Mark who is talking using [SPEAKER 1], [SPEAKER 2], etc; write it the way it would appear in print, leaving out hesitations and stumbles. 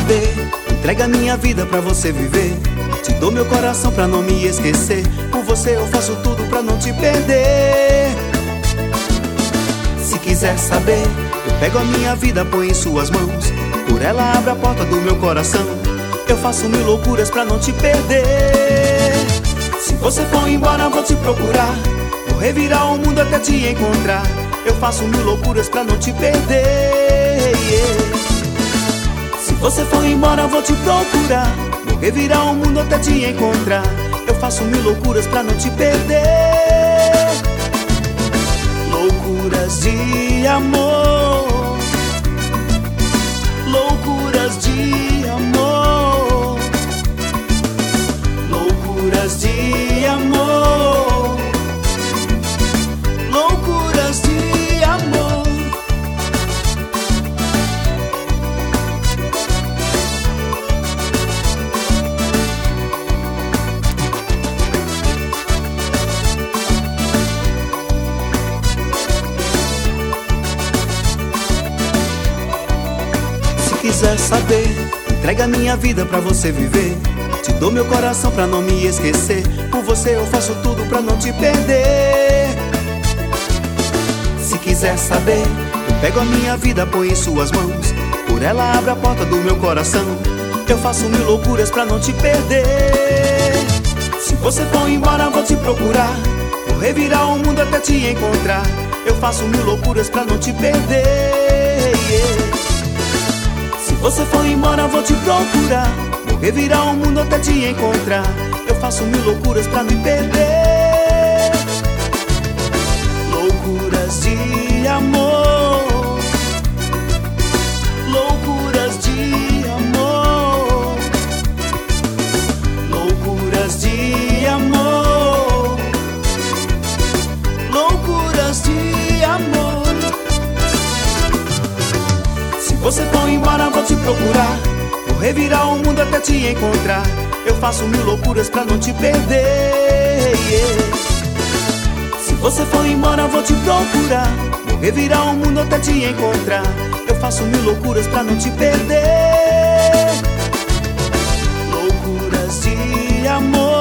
[SPEAKER 1] saber, entrega minha vida pra você viver. Te dou meu coração pra não me esquecer. Por você eu faço tudo pra não te perder. Se quiser saber, eu pego a minha vida, põe em suas mãos. Por ela abre a porta do meu coração. Eu faço mil loucuras pra não te perder. Se você for embora, vou te procurar. Vou revirar o mundo até te encontrar. Eu faço mil loucuras pra não te perder, yeah. Se você for embora, vou te procurar. Vou revirar o mundo até te encontrar. Eu faço mil loucuras pra não te perder. Loucuras de amor, loucuras de amor, loucuras de amor, loucuras de amor. Se quiser saber, entrega minha vida pra você viver. Te dou meu coração pra não me esquecer. Por você eu faço tudo pra não te perder. Se quiser saber, eu pego a minha vida, põe em suas mãos. Por ela abre a porta do meu coração. Eu faço mil loucuras pra não te perder. Se você for embora, vou te procurar. Vou revirar o mundo até te encontrar. Eu faço mil loucuras pra não te perder, yeah. Se você for embora, vou te procurar. Vou revirar o mundo até te encontrar. Eu faço mil loucuras pra me perder. Loucuras de amor, loucuras de amor, loucuras de amor, loucuras de amor. Se você for embora, vou te procurar. Vou revirar o mundo até te encontrar. Eu faço mil loucuras pra não te perder, yeah. Se você for embora, vou te procurar. Vou revirar o mundo até te encontrar. Eu faço mil loucuras pra não te perder. Loucuras de amor,